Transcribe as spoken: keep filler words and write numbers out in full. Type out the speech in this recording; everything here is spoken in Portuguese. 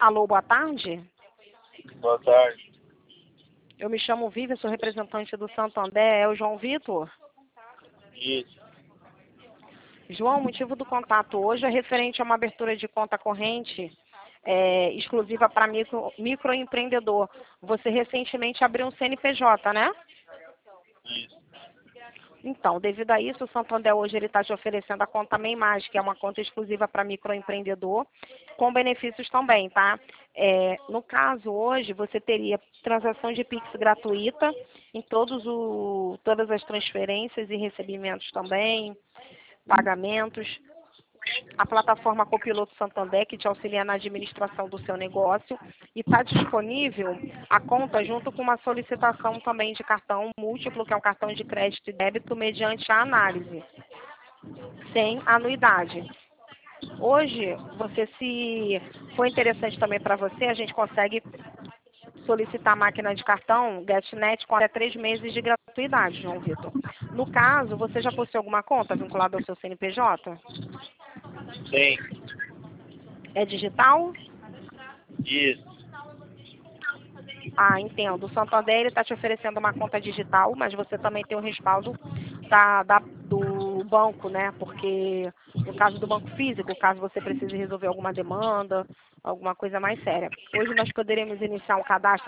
Alô, boa tarde. Boa tarde. Eu me chamo Vivian, sou representante do Santander. É o João Vitor? Isso. João, o motivo do contato hoje é referente a uma abertura de conta corrente é, exclusiva para micro, microempreendedor. Você recentemente abriu um C N P J, né? Isso. Então, devido a isso, o Santander hoje ele está te oferecendo a conta MEI+, que é uma conta exclusiva para microempreendedor, com benefícios também, tá? É, no caso, hoje, você teria transação de Pix gratuita em todos o, todas as transferências e recebimentos também, pagamentos. A plataforma Copiloto Santander, que te auxilia na administração do seu negócio, e está disponível a conta junto com uma solicitação também de cartão múltiplo, que é um cartão de crédito e débito, mediante a análise, sem anuidade. Hoje, você, se for interessante também para você, a gente consegue solicitar a máquina de cartão GetNet com até três meses de gratuidade, João Vitor. No caso, você já possui alguma conta vinculada ao seu C N P J? Sim. É digital? Isso. Ah, entendo. O Santander está te oferecendo uma conta digital, mas você também tem o respaldo da, da- do banco, né? Porque no caso do banco físico, caso você precise resolver alguma demanda, alguma coisa mais séria. Hoje nós poderemos iniciar um cadastro